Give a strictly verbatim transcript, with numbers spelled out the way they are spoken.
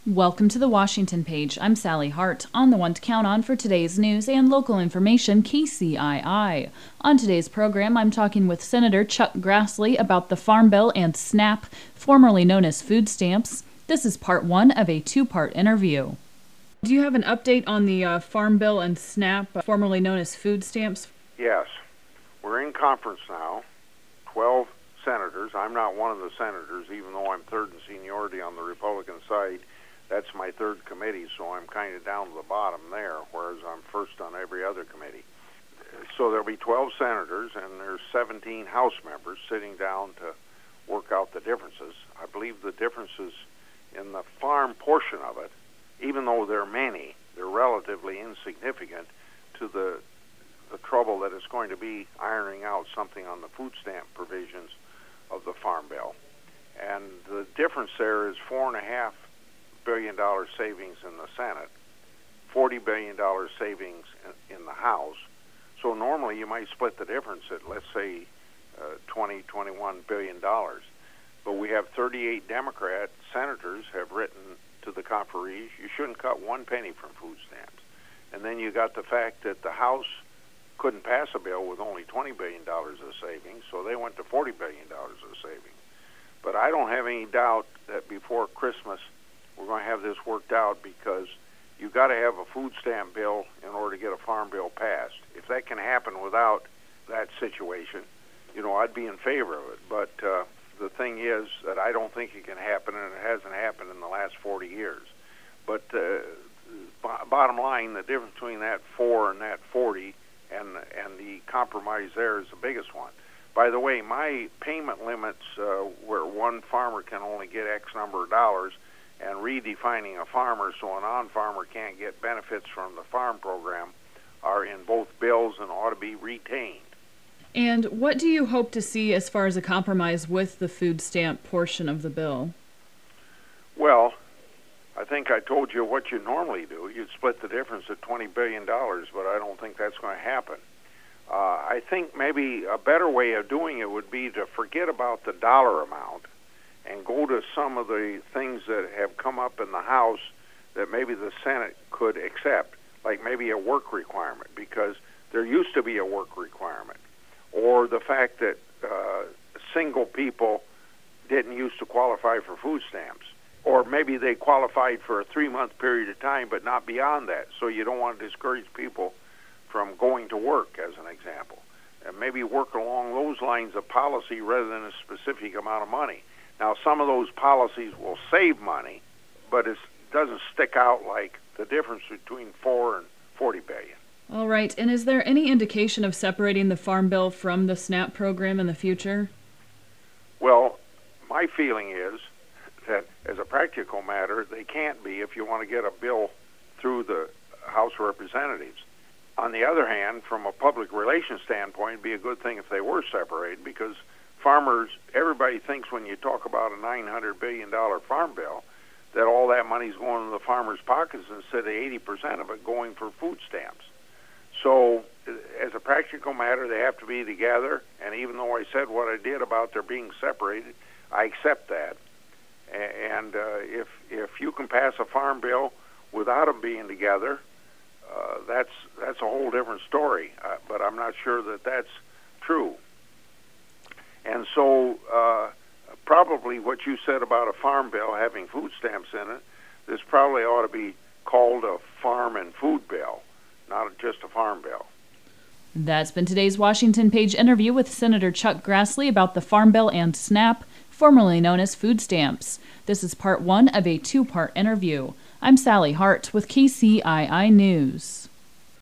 Welcome to the Washington Page. I'm Sally Hart, on the one to count on for today's news and local information, K C I I. On today's program, I'm talking with Senator Chuck Grassley about the Farm Bill and SNAP, formerly known as food stamps. This is part one of a two-part interview. Do you have an update on the uh, Farm Bill and SNAP, formerly known as food stamps? Yes. We're in conference now, twelve senators. I'm not one of the senators, even though I'm third in seniority on the Republican side. That's my third committee, so I'm kind of down to the bottom there, whereas I'm first on every other committee. So there'll be twelve senators, and there's seventeen House members sitting down to work out the differences. I believe the differences in the farm portion of it, even though there are many, they're relatively insignificant to the the trouble that it's going to be ironing out something on the food stamp provisions of the Farm Bill. And the difference there is four and a half billion dollar savings in the Senate, forty billion dollar savings in, in the House. So normally you might split the difference at, let's say, uh, twenty, twenty-one billion dollars. But we have thirty-eight Democrat senators have written to the conferees, you shouldn't cut one penny from food stamps. And then you got the fact that the House couldn't pass a bill with only twenty billion dollars of savings, so they went to forty billion dollars of savings. But I don't have any doubt that before Christmas we're going to have this worked out, because you've got to have a food stamp bill in order to get a farm bill passed. If that can happen without that situation, you know, I'd be in favor of it. But uh, the thing is that I don't think it can happen, and it hasn't happened in the last forty years. But uh, b- bottom line, the difference between that four and that forty and, and the compromise there is the biggest one. By the way, my payment limits uh, where one farmer can only get X number of dollars, and redefining a farmer so a non-farmer can't get benefits from the farm program, are in both bills and ought to be retained. And what do you hope to see as far as a compromise with the food stamp portion of the bill? Well, I think I told you what you normally do. You'd split the difference at twenty billion dollars, but I don't think that's going to happen. Uh, I think maybe a better way of doing it would be to forget about the dollar amount and go to some of the things that have come up in the House that maybe the Senate could accept, like maybe a work requirement, because there used to be a work requirement, or the fact that uh, single people didn't used to qualify for food stamps, or maybe they qualified for a three-month period of time but not beyond that, so you don't want to discourage people from going to work, as an example. And maybe work along those lines of policy rather than a specific amount of money. Now, some of those policies will save money, but it doesn't stick out like the difference between four and forty billion. All right. And is there any indication of separating the Farm Bill from the SNAP program in the future? Well, my feeling is that as a practical matter, they can't be if you want to get a bill through the House of Representatives. On the other hand, from a public relations standpoint, it'd be a good thing if they were separated, because farmers, everybody thinks when you talk about a nine hundred billion dollars farm bill that all that money's going in the farmers' pockets instead of eighty percent of it going for food stamps. So as a practical matter, they have to be together, and even though I said what I did about their being separated, I accept that. And uh, if, if you can pass a farm bill without them being together, uh, that's, that's a whole different story, uh, but I'm not sure that that's true. And so uh, probably what you said about a farm bill having food stamps in it, this probably ought to be called a farm and food bill, not just a farm bill. That's been today's Washington Page interview with Senator Chuck Grassley about the Farm Bill and SNAP, formerly known as food stamps. This is part one of a two-part interview. I'm Sally Hart with K C I I News.